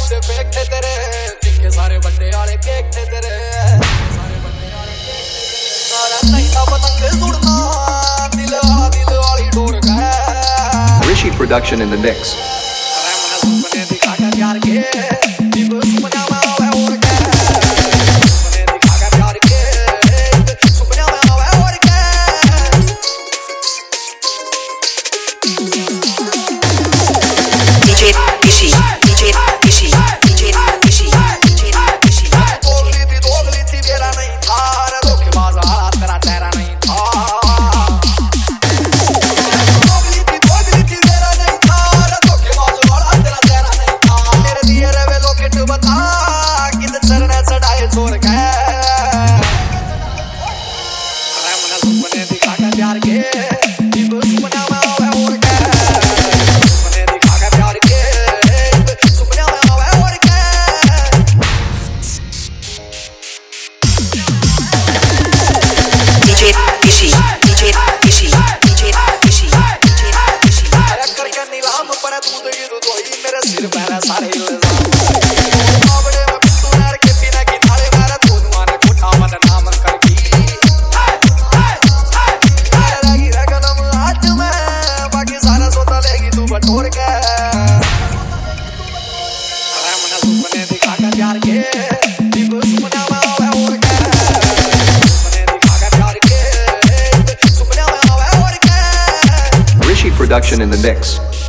पूरे फेक थे तेरे, इनके सारे बंदे वाले केक थे तेरे, सारे बंदे वाले केक थे तेरे। सारा नहीं था पतंग उड़ना, दिल वाली डोर का। Rishi production in the mix. मैंने सुपने दिखा के प्यार के, दिल सुपना में आवे और के। सुपने दिखा के प्यार के, सुपना में आवे और के। DJ Rishi, DJ Rishi, DJ Rishi, DJ Rishi. दोगली थी मेरा नहीं था, रे धोखेबाज वाला तेरा चेहरा नहीं था। दोगली थी मेरा नहीं था, रे धोखेबाज वाला तेरा चेहरा नहीं था। तेरे दिए रे वे लोकेट बता, किधर चढ़ने चढ़ाए छोड़ के। अरे मैंने सुपने दिखा के प्यार के, दिल सुपना में आवे और के। सुपने दिखा के प्यार के, सुपना में आवे और के। DJ Rishi, DJ Rishi, DJ Rishi, DJ Rishi. अरे करके नीलाम पड़ा दूध की दूध होई मेरे सिर पर सारे इल्जाम। बावड़े में पिट्टू नार के बिना किनारे मारा दोनों ने कोठा बदनाम कर दी। मेरा लगी है कलम हाथ में, बाकी सारा सोता लेगी तू बटोर के। अरे मैंने सुपने दिखा के प्यार के, दिल सुपना में आवे और के। सुपने दिखा के प्यार के, सुपना में आवे और के। Rishi production in the mix.